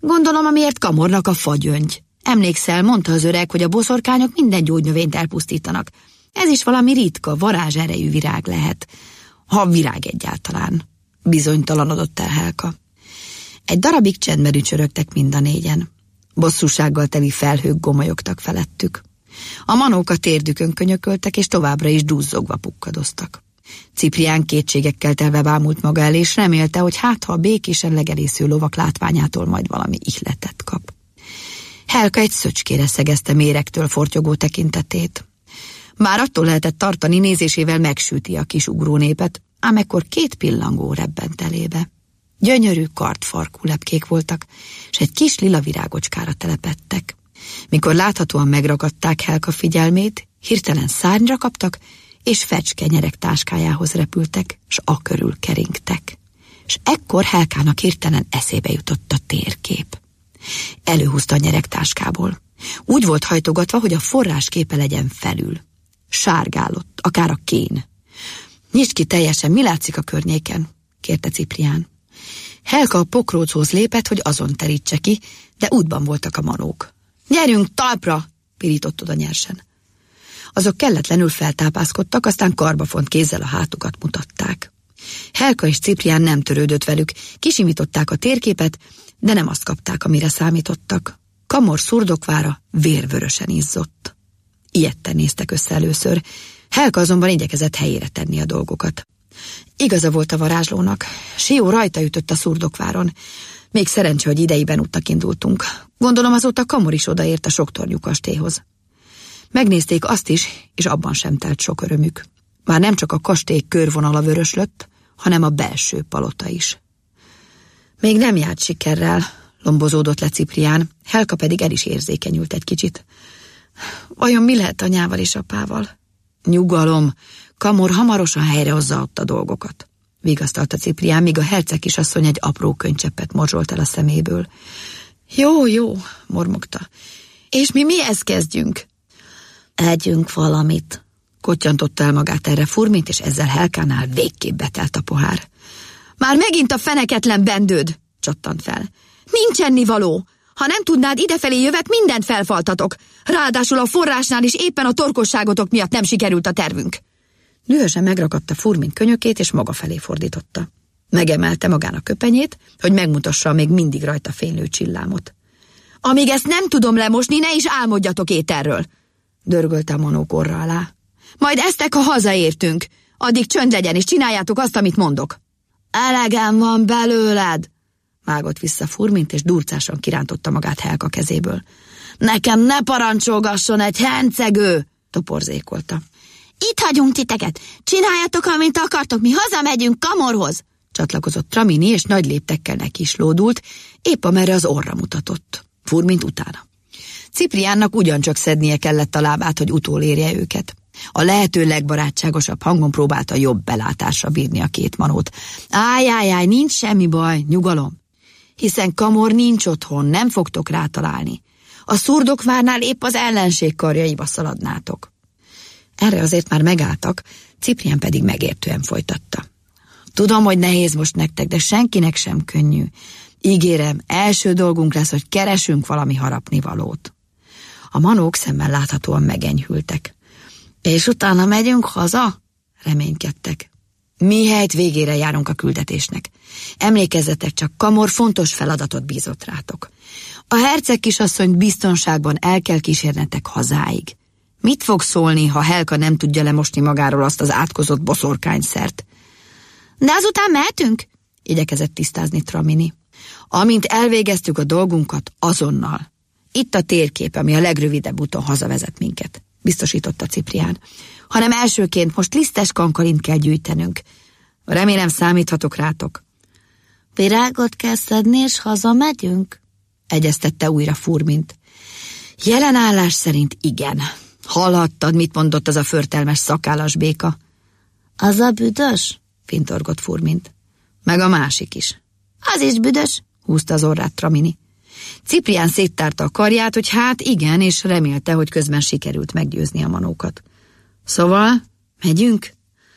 J: Gondolom, amiért Kamornak a fagyöngy. Emlékszel, mondta az öreg, hogy a boszorkányok minden gyógynövényt elpusztítanak. Ez is valami ritka, varázserejű virág lehet. Ha virág egyáltalán. Bizonytalanodott el Helka. Egy darabig csendben ücsörögtek mind a négyen. Bosszúsággal teli felhők gomolyogtak felettük. A manók a térdükön könyököltek, és továbbra is duzzogva pukkadoztak. Ciprián kétségekkel telve bámult maga el, és remélte, hogy hát ha a békésen legerésző lovak látványától majd valami ihletet kap. Helka egy szöcskére szegezte méregtől fortyogó tekintetét. Már attól lehetett tartani, nézésével megsüti a kis ugrónépet, ám ekkor 2 pillangó rebbent elébe. Gyönyörű kardfarkú lepkék voltak, és egy kis lila virágocskára telepedtek. Mikor láthatóan megragadták Helka figyelmét, hirtelen szárnyra kaptak, és fecske nyerek táskájához repültek, s akörül keringtek. És ekkor Helkának hirtelen eszébe jutott a térkép. Előhúzta a nyerek táskából. Úgy volt hajtogatva, hogy a forrás képe legyen felül. Sárgálott, akár a kén. Nyisd ki teljesen, mi látszik a környéken? Kérte Ciprián. Helka a pokróchoz lépett, hogy azon terítse ki, de útban voltak a manók. Gyerünk, talpra! Pirított oda nyersen. Azok kelletlenül feltápászkodtak, aztán karbafont kézzel a hátukat mutatták. Helka és Ciprián nem törődött velük, kisimították a térképet, de nem azt kapták, amire számítottak. Kamor szurdokvára vérvörösen izzott. Ijedten néztek össze először. Helka azonban igyekezett helyére tenni a dolgokat. Igaza volt a varázslónak. Sió rajta ütött a szurdokváron. Még szerencse, hogy idejében útnak indultunk. Gondolom azóta Kamor is odaért a soktornyú kastélyhoz. Megnézték azt is, és abban sem telt sok örömük. Már nem csak a kastély körvonala vöröslött, hanem a belső palota is. Még nem járt sikerrel, lombozódott le Ciprián, Helka pedig el is érzékenyült egy kicsit. Vajon mi lehet anyával és apával? Nyugalom, Kamor hamarosan helyrehozza ott a dolgokat, vigasztalta Ciprián, míg a herceg kisasszony egy apró könycseppet morzsolt el a szeméből. Jó, mormogta. És mi mihez kezdjünk? Együnk valamit, kottyantotta el magát erre Furmint, és ezzel Helkánál végképp betelt a pohár. Már megint a feneketlen bendőd, csattant fel. Nincs ennivaló. Ha nem tudnád, idefelé jövök, mindent felfaltatok. Ráadásul a forrásnál is éppen a torkosságotok miatt nem sikerült a tervünk. Dühösen megragadta Furmint könyökét, és maga felé fordította. Megemelte magán a köpenyét, hogy megmutassa a még mindig rajta fénylő csillámot. Amíg ezt nem tudom lemosni, ne is álmodjatok ételről, dörgölte a manók orra alá. Majd esztek, ha hazaértünk. Addig csönd legyen, és csináljátok azt, amit mondok. Elegem van belőled, vágott vissza Furmint, és durcásan kirántotta magát Helka kezéből. Nekem ne parancsolgasson egy hencegő, toporzékolta. Itt hagyunk titeket, csináljátok, amint akartok, mi hazamegyünk Kamorhoz, csatlakozott Tramini, és nagy léptekkel neki is lódult, épp amerre az orra mutatott. Furmint utána. Cipriánnak ugyancsak szednie kellett a lábát, hogy utolérje őket. A lehető legbarátságosabb hangon próbálta jobb belátásra bírni a 2 manót. Áj, nincs semmi baj, nyugalom. Hiszen Kamor nincs otthon, nem fogtok rátalálni. A szurdokvárnál épp az ellenség karjaiba szaladnátok. Erre azért már megálltak, Ciprián pedig megértően folytatta. Tudom, hogy nehéz most nektek, de senkinek sem könnyű. Ígérem, első dolgunk lesz, hogy keresünk valami harapnivalót. A manók szemmel láthatóan megenyhültek. És utána megyünk haza? Reménykedtek. Mihelyt végére járunk a küldetésnek. Emlékezzetek csak, Kamor fontos feladatot bízott rátok. A herceg kisasszonyt biztonságban el kell kísérnetek hazáig. Mit fog szólni, ha Helka nem tudja lemosni magáról azt az átkozott boszorkányszert? De azután mehetünk? Igyekezett tisztázni Tramini. Amint elvégeztük a dolgunkat, azonnal. Itt a térkép, ami a legrövidebb úton hazavezet minket, biztosította Ciprián. Hanem elsőként most lisztes kankalint kell gyűjtenünk. Remélem számíthatok rátok. Virágot kell szedni, és hazamegyünk? Egyeztette újra Furmint. Jelen állás szerint igen. Hallhattad, mit mondott az a förtelmes szakállas béka? Az a büdös? Fintorgott Furmint. Meg a másik is. Az is büdös? Húzta az orrát Tramini. Ciprián széttárta a karját, hogy hát igen, és remélte, hogy közben sikerült meggyőzni a manókat. Szóval, megyünk?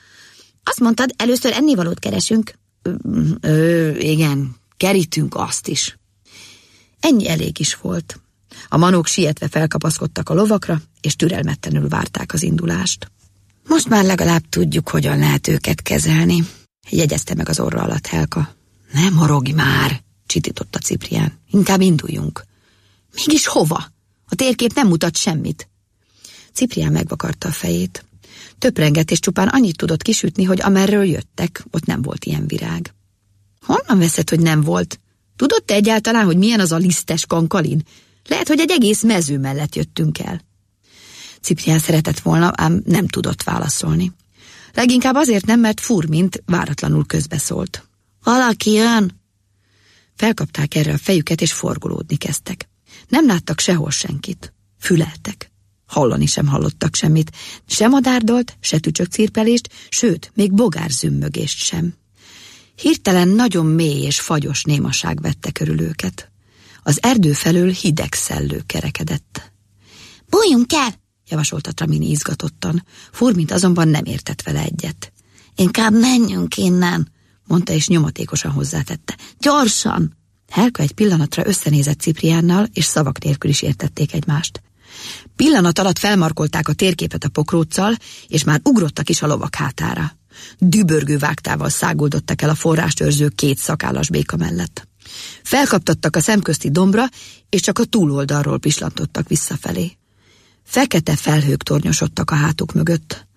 J: Azt mondtad, először ennivalót keresünk. Igen, kerítünk azt is. Ennyi elég is volt. A manók sietve felkapaszkodtak a lovakra, és türelmetlenül várták az indulást. Most már legalább tudjuk, hogyan lehet őket kezelni, jegyezte meg az orra alatt Helka. Nem morogj már, csitította Ciprián. Inkább induljunk. Mégis hova? A térkép nem mutat semmit. Ciprián megvakarta a fejét. Töprengett, és csupán annyit tudott kisütni, hogy amerről jöttek, ott nem volt ilyen virág. Honnan veszed, hogy nem volt? Tudod te egyáltalán, hogy milyen az a lisztes kankalin? Lehet, hogy egy egész mező mellett jöttünk el. Ciprián szeretett volna, ám nem tudott válaszolni. Leginkább azért nem, mert Furmint váratlanul közbeszólt. Valaki jön? Felkapták erre a fejüket, és forgolódni kezdtek. Nem láttak sehol senkit. Füleltek. Hallani sem hallottak semmit. Se madárdolt, se tücsökcirpelést, sőt, még bogárzümmögést sem. Hirtelen nagyon mély és fagyos némaság vette körül őket. Az erdő felől hideg szellő kerekedett. Bújjunk el, javasolta Tramini izgatottan. Furmint azonban nem értett vele egyet. Inkább menjünk innen, mondta, és nyomatékosan hozzátette. Gyorsan! Helka egy pillanatra összenézett Cipriánnal, és szavak nélkül is értették egymást. Pillanat alatt felmarkolták a térképet a pokróccal, és már ugrottak is a lovak hátára. Dübörgő vágtával száguldottak el a forrást őrző 2 szakállas béka mellett. Felkaptattak a szemközti dombra, és csak a túloldalról pislantottak visszafelé. Fekete felhők tornyosodtak a hátuk mögött.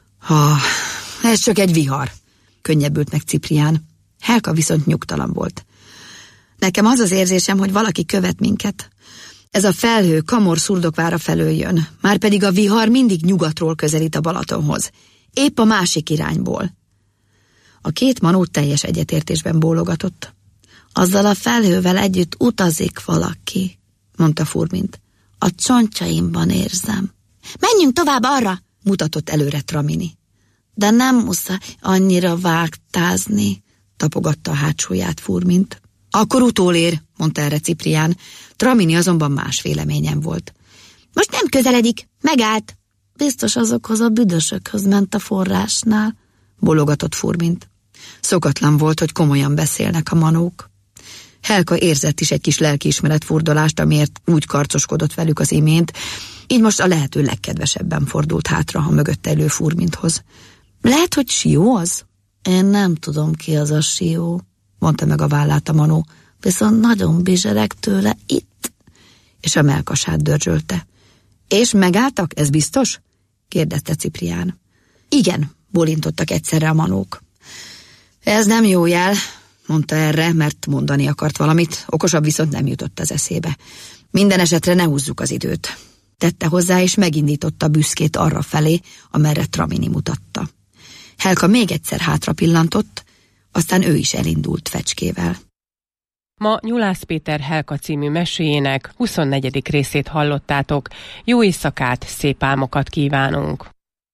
J: Ez csak egy vihar, könnyebbült meg Ciprián. Helka viszont nyugtalan volt. Nekem az az érzésem, hogy valaki követ minket. Ez a felhő Kamor-Szurdokvára felől jön, márpedig a vihar mindig nyugatról közelít a Balatonhoz, épp a másik irányból. A 2 manó teljes egyetértésben bólogatott. Azzal a felhővel együtt utazik valaki, mondta Furmint. A csontjaimban érzem. Menjünk tovább arra, mutatott előre Tramini. De nem muszáj annyira vágtázni, tapogatta a hátsóját Furmint. Akkor utolér, mondta erre Ciprián. Tramini azonban más véleményen volt. Most nem közeledik, megállt. Biztos azokhoz a büdösökhöz ment a forrásnál, bologatott Furmint. Szokatlan volt, hogy komolyan beszélnek a manók. Helka érzett is egy kis lelkiismeret furdalást, amiért úgy karcoskodott velük az imént, így most a lehető legkedvesebben fordult hátra a mögötte elő Furminthoz. Lehet, hogy Sió az? Én nem tudom, ki az a Sió, mondta meg a vállát a manó, viszont nagyon bizsereg tőle itt. És a mellkasát dörzsölte. És megálltak, ez biztos? kérdezte Ciprián. Igen, bólintottak egyszerre a manók. Ez nem jó jel, mondta erre, mert mondani akart valamit, okosabb viszont nem jutott az eszébe. Minden esetre ne húzzuk az időt. Tette hozzá, és megindította büszkét arra felé, amerre Tramini mutatta. Helka még egyszer hátra pillantott, aztán ő is elindult fecskével.
I: Ma Nyulász Péter Helka című meséjének 24. részét hallottátok. Jó éjszakát, szép álmokat kívánunk!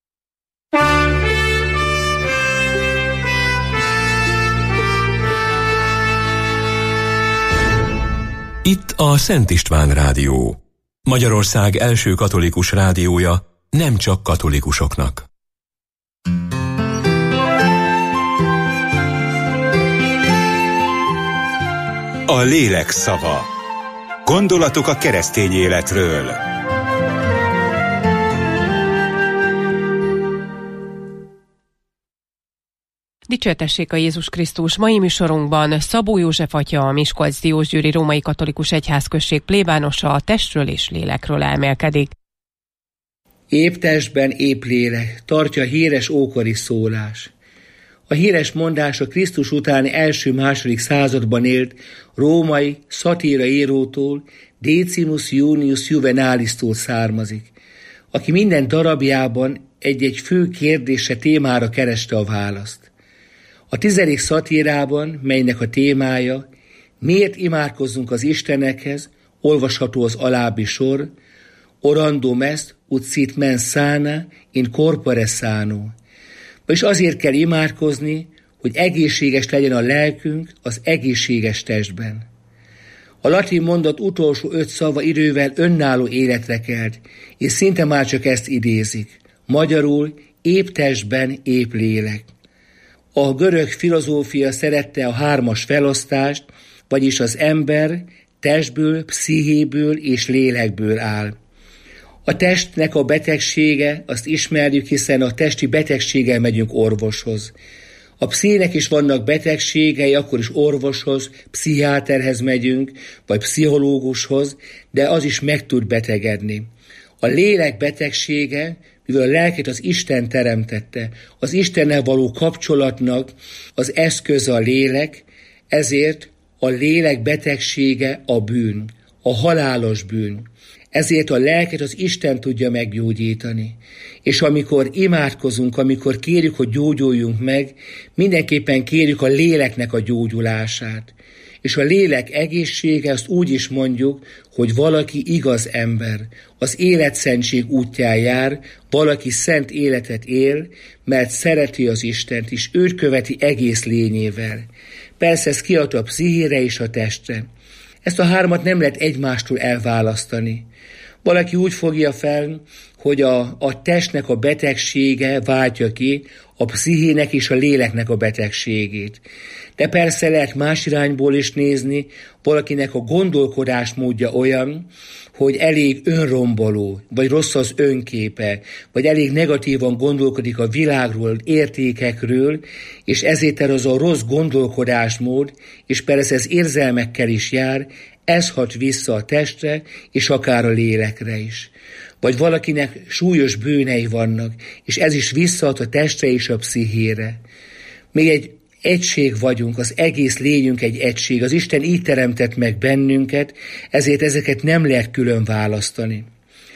A: Itt a Szent István Rádió. Magyarország első katolikus rádiója, nem csak katolikusoknak.
K: A lélek szava. Gondolatok a keresztény életről.
I: Dicsértessék a Jézus Krisztus! Mai műsorunkban Szabó József atya, a Miskolc-Diósgyőri Római Katolikus Egyházközség plébánosa a testről és lélekről elmélkedik.
L: Épp testben, épp lélek, tartja a híres ókori szólás. A híres mondás a Krisztus utáni első-második században élt római szatíra írótól, Decimus Junius Juvenalistól származik, aki minden darabjában egy-egy fő kérdésre, témára kereste a választ. A 10. szatírában, melynek a témája, miért imádkozzunk az Istenekhez, olvasható az alábbi sor, orandum est ut sit mens sana in corpore sano. Vagyis azért kell imádkozni, hogy egészséges legyen a lelkünk az egészséges testben. A latin mondat utolsó 5 szava idővel önálló életre kelt, és szinte már csak ezt idézik. Magyarul épp testben, épp lélek. A görög filozófia szerette a 3-as felosztást, vagyis az ember testből, pszichéből és lélekből áll. A testnek a betegsége, azt ismerjük, hiszen a testi betegséggel megyünk orvoshoz. A pszichének is vannak betegségei, akkor is orvoshoz, pszichiáterhez megyünk, vagy pszichológushoz, de az is meg tud betegedni. A lélek betegsége, mivel a lelket az Isten teremtette, az Istennel való kapcsolatnak az eszköze a lélek, ezért a lélek betegsége a bűn, a halálos bűn. Ezért a lelket az Isten tudja meggyógyítani. És amikor imádkozunk, amikor kérjük, hogy gyógyuljunk meg, mindenképpen kérjük a léleknek a gyógyulását. És a lélek egészsége, azt úgy is mondjuk, hogy valaki igaz ember, az életszentség útján jár, valaki szent életet él, mert szereti az Istent, és őt követi egész lényével. Persze ez kihat a pszichére és a testre. Ezt a hármat nem lehet egymástól elválasztani. Valaki úgy fogja fel, hogy a testnek a betegsége váltja ki a pszichének és a léleknek a betegségét. De persze lehet más irányból is nézni, valakinek a gondolkodásmódja olyan, hogy elég önromboló, vagy rossz az önképe, vagy elég negatívan gondolkodik a világról, értékekről, és ezért az a rossz gondolkodásmód, és persze ez érzelmekkel is jár, ez hat vissza a testre, és akár a lélekre is. Vagy valakinek súlyos bűnei vannak, és ez is visszahat a testre és a pszichére. Még egy egység vagyunk, az egész lényünk egy egység. Az Isten így teremtett meg bennünket, ezért ezeket nem lehet külön választani.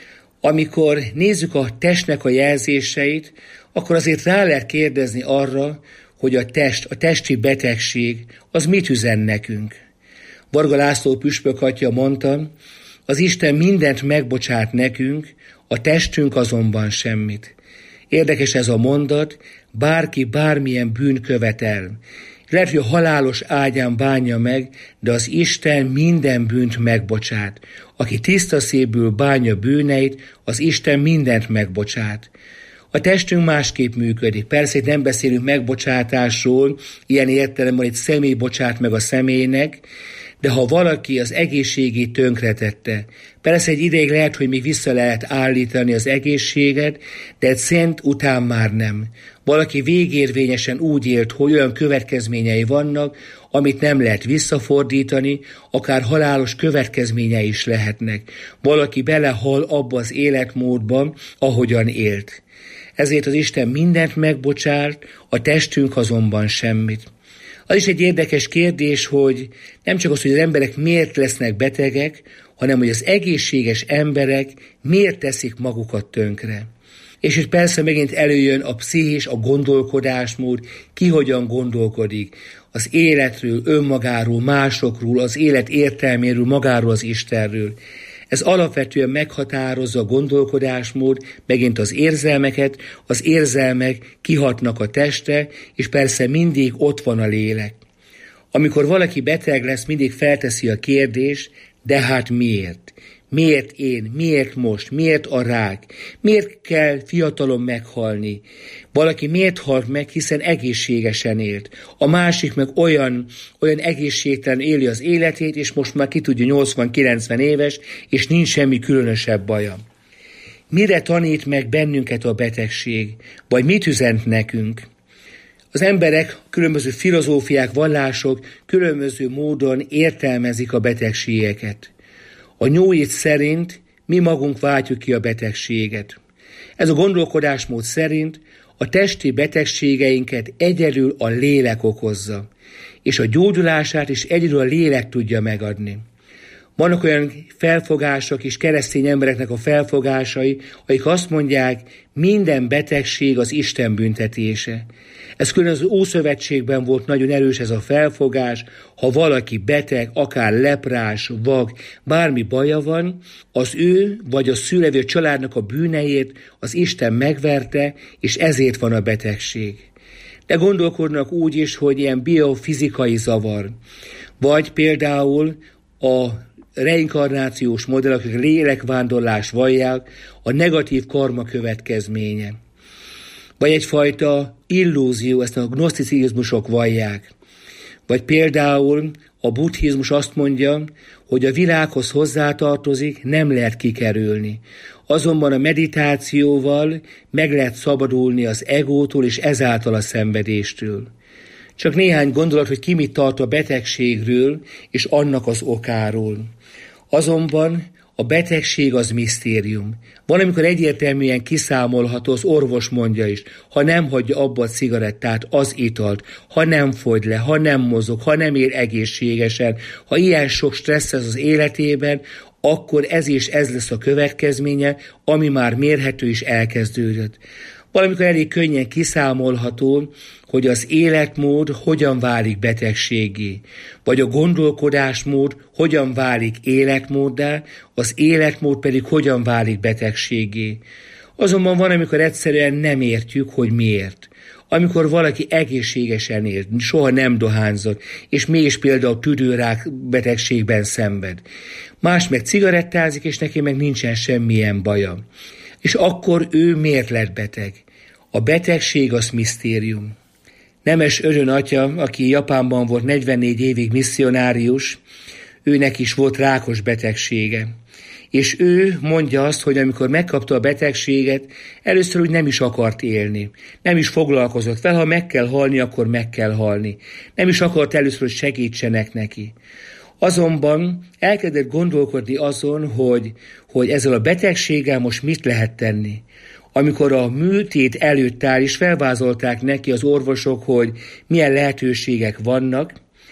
L: Amikor nézzük a testnek a jelzéseit, akkor azért rá lehet kérdezni arra, hogy a testi betegség, az mit üzen nekünk. Varga László püspök atya mondta, az Isten mindent megbocsát nekünk, a testünk azonban semmit. Érdekes ez a mondat, bárki bármilyen bűn követel. Lehet, hogy a halálos ágyán bánja meg, de az Isten minden bűnt megbocsát. Aki tiszta szívből bánja bűneit, az Isten mindent megbocsát. A testünk másképp működik. Persze itt nem beszélünk megbocsátásról, ilyen értelemben egy személy bocsát meg a személynek, de ha valaki az egészségét tönkretette, persze egy ideig lehet, hogy még vissza lehet állítani az egészséget, de egy szent után már nem. Valaki végérvényesen úgy élt, hogy olyan következményei vannak, amit nem lehet visszafordítani, akár halálos következményei is lehetnek. Valaki belehal abba az életmódban, ahogyan élt. Ezért az Isten mindent megbocsát, a testünk azonban semmit. Az is egy érdekes kérdés, hogy nem csak az, hogy az emberek miért lesznek betegek, hanem hogy az egészséges emberek miért teszik magukat tönkre. És itt persze megint előjön a pszichés, a gondolkodásmód, ki hogyan gondolkodik az életről, önmagáról, másokról, az élet értelméről, magáról, az Istenről. Ez alapvetően meghatározza a gondolkodásmód, megint az érzelmeket, az érzelmek kihatnak a testre, és persze mindig ott van a lélek. Amikor valaki beteg lesz, mindig felteszi a kérdést, de hát miért? Miért én? Miért most? Miért a rák? Miért kell fiatalon meghalni? Valaki miért halt meg, hiszen egészségesen élt. A másik meg olyan egészségtelen éli az életét, és most már ki tudja 80-90 éves, és nincs semmi különösebb baja. Mire tanít meg bennünket a betegség? Vagy mit üzent nekünk? Az emberek, különböző filozófiák, vallások különböző módon értelmezik a betegségeket. A New Age szerint mi magunk váltjuk ki a betegséget. Ez a gondolkodásmód szerint a testi betegségeinket egyedül a lélek okozza, és a gyógyulását is egyedül a lélek tudja megadni. Vannak olyan felfogások és keresztény embereknek a felfogásai, akik azt mondják, minden betegség az Isten büntetése. Ez külön az Ószövetségben volt nagyon erős ez a felfogás, ha valaki beteg, akár leprás, vak, bármi baja van, az ő vagy a szülevő családnak a bűneiért az Isten megverte, és ezért van a betegség. De gondolkodnak úgy is, hogy ilyen biofizikai zavar, vagy például a reinkarnációs modell, akik lélekvándorlás vallják, a negatív karma következménye. Vagy egyfajta illúzió, ezt a gnoszticizmusok vallják. Vagy például A buddhizmus azt mondja, hogy a világhoz hozzátartozik, nem lehet kikerülni. Azonban a meditációval meg lehet szabadulni az egótól és ezáltal a szenvedéstől. Csak néhány gondolat, hogy ki mit tart a betegségről és annak az okáról. Azonban a betegség az misztérium. Van, amikor egyértelműen kiszámolható, az orvos mondja is, ha nem hagyja abba a cigarettát, az italt, ha nem fogy le, ha nem mozog, ha nem él egészségesen, ha ilyen sok stressz az életében, akkor ez és ez lesz a következménye, ami már mérhető is elkezdődött. Valamikor elég könnyen kiszámolható, hogy az életmód hogyan válik betegséggé, vagy a gondolkodásmód hogyan válik életmóddá, az életmód pedig hogyan válik betegségé. Azonban van, amikor egyszerűen nem értjük, hogy miért. Amikor valaki egészségesen élt, soha nem dohányzott, és mégis például tüdőrák betegségben szenved. Más meg cigarettázik, és neki meg nincsen semmilyen baja. És akkor ő miért lett beteg? A betegség az misztérium. Nemes Örön atya, aki Japánban volt 44 évig misszionárius, őnek is volt rákos betegsége. És ő mondja azt, hogy amikor megkapta a betegséget, először úgy nem is akart élni. Nem is foglalkozott fel, ha meg kell halni, akkor meg kell halni. Nem is akart először, hogy segítsenek neki. Azonban elkezdett gondolkodni azon, hogy ezzel a betegséggel most mit lehet tenni. Amikor a műtét előtt áll, és felvázolták neki az orvosok, hogy milyen lehetőségek vannak,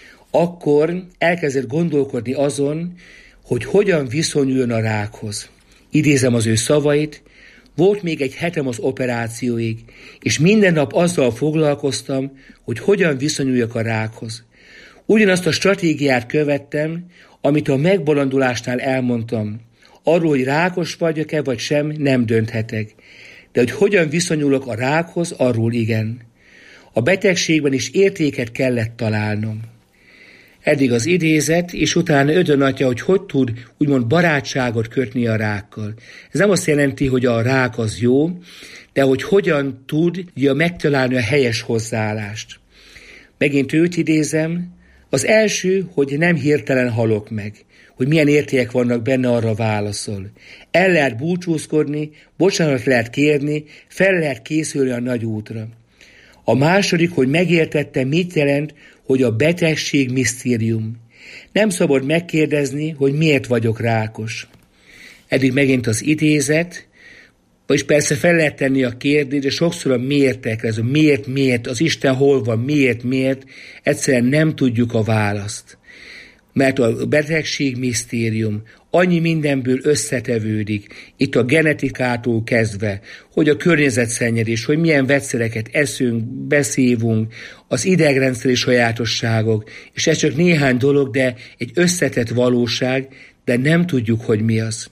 L: akkor elkezdett gondolkodni azon, hogy hogyan viszonyuljon a rákhoz. Idézem az ő szavait: volt még egy hetem az operációig, és minden nap azzal foglalkoztam, hogy hogyan viszonyuljak a rákhoz. Ugyanazt a stratégiát követtem, amit a megbolondulásnál elmondtam. Arról, hogy rákos vagyok-e vagy sem, nem dönthetek. De hogy hogyan viszonyulok a rákhoz, arról igen. A betegségben is értéket kellett találnom. Eddig az idézet, és utána Ödön atya, hogy tud úgymond barátságot kötni a rákkal. Ez nem azt jelenti, hogy a rák az jó, de hogy hogyan tudja megtalálni a helyes hozzáállást. Megint őt idézem, az első, hogy nem hirtelen halok meg, hogy milyen értékek vannak benne, arra válaszol. El lehet búcsúzkodni, bocsánat lehet kérni, fel lehet készülni a nagy útra. A második, hogy megértette, mit jelent, hogy a betegség misztérium. Nem szabad megkérdezni, hogy miért vagyok rákos. Eddig megint az idézet, vagyis persze fel lehet tenni a kérdést, de sokszor a miértekre, ez a miért, az Isten hol van, miért, egyszerűen nem tudjuk a választ. Mert a betegség misztérium, annyi mindenből összetevődik, itt a genetikától kezdve, hogy a környezetszennyezés, hogy milyen vegyszereket eszünk, beszívunk, az idegrendszeri sajátosságok, és ez csak néhány dolog, de egy összetett valóság, de nem tudjuk, hogy mi az.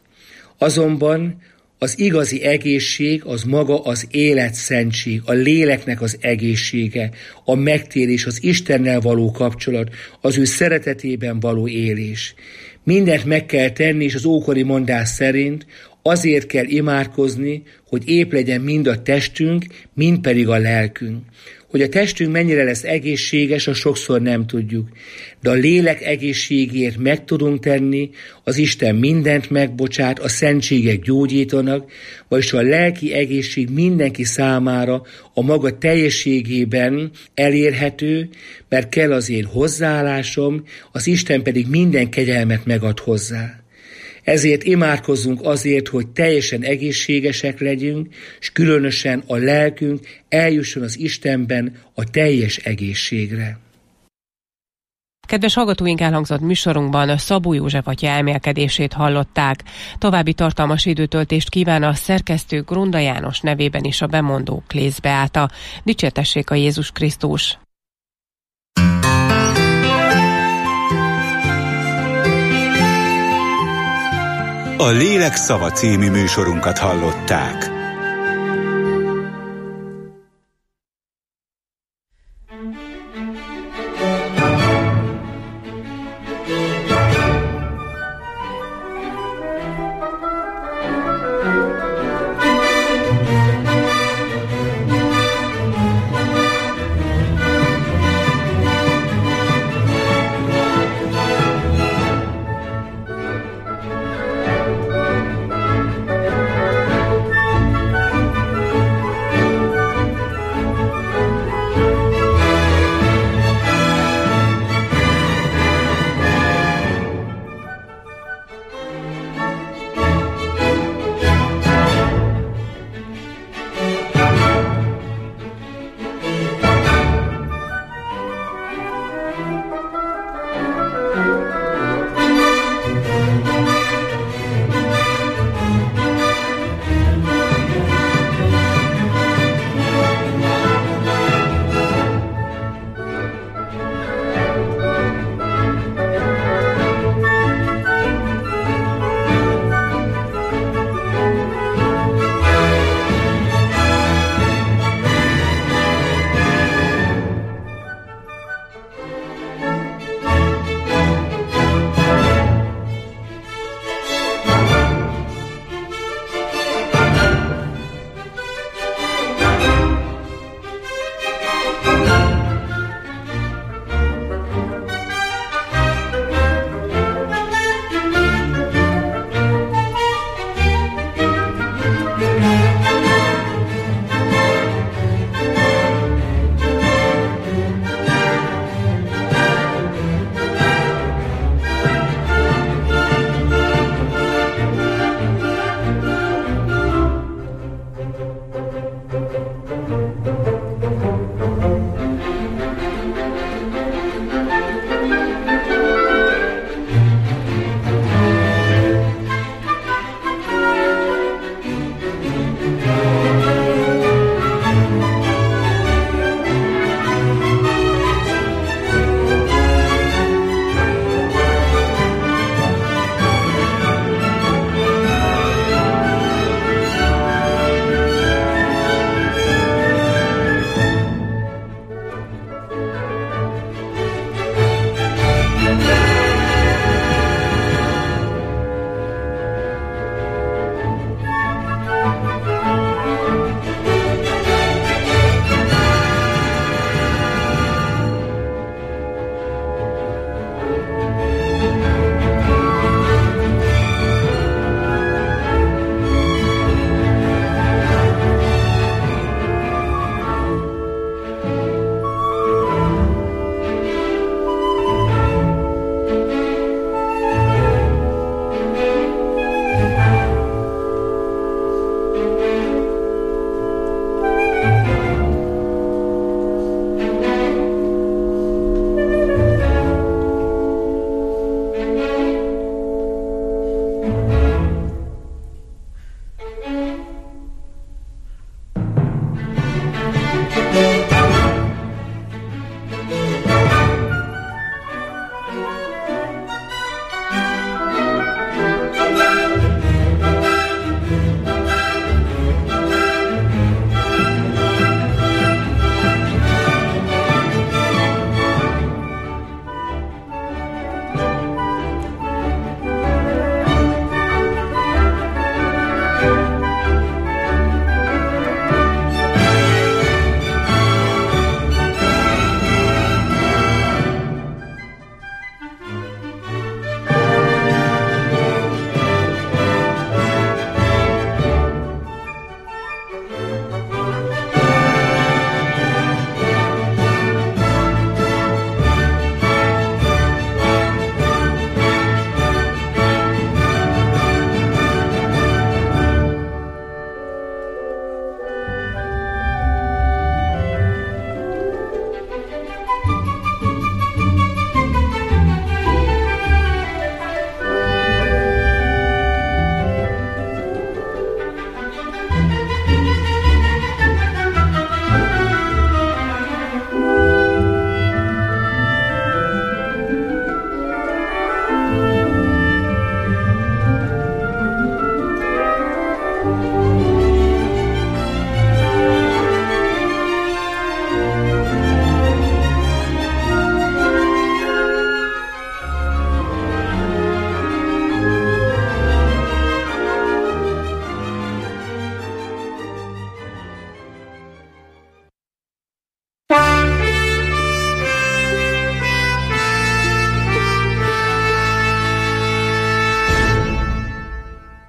L: Azonban az igazi egészség az maga az életszentség, a léleknek az egészsége, a megtérés, az Istennel való kapcsolat, az ő szeretetében való élés. Mindent meg kell tenni, és az ókori mondás szerint azért kell imádkozni, hogy épp legyen mind a testünk, mind pedig a lelkünk. Hogy a testünk mennyire lesz egészséges, azt sokszor nem tudjuk. De a lélek egészségért meg tudunk tenni, az Isten mindent megbocsát, a szentségek gyógyítanak, vagyis a lelki egészség mindenki számára a maga teljességében elérhető, mert kell az én hozzáállásom, az Isten pedig minden kegyelmet megad hozzá. Ezért imádkozzunk azért, hogy teljesen egészségesek legyünk, és különösen a lelkünk eljusson az Istenben a teljes egészségre.
I: Kedves hallgatóink, elhangzott műsorunkban Szabó József atya elmélkedését hallották. További tartalmas időtöltést kíván a szerkesztő Grunda János nevében is a bemondó Klész Beáta. Dicsértessék a Jézus Krisztus!
K: A Lélek szava című műsorunkat hallották.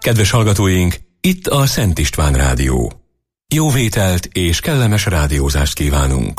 A: Kedves hallgatóink, itt a Szent István Rádió. Jó vételt és kellemes rádiózást kívánunk.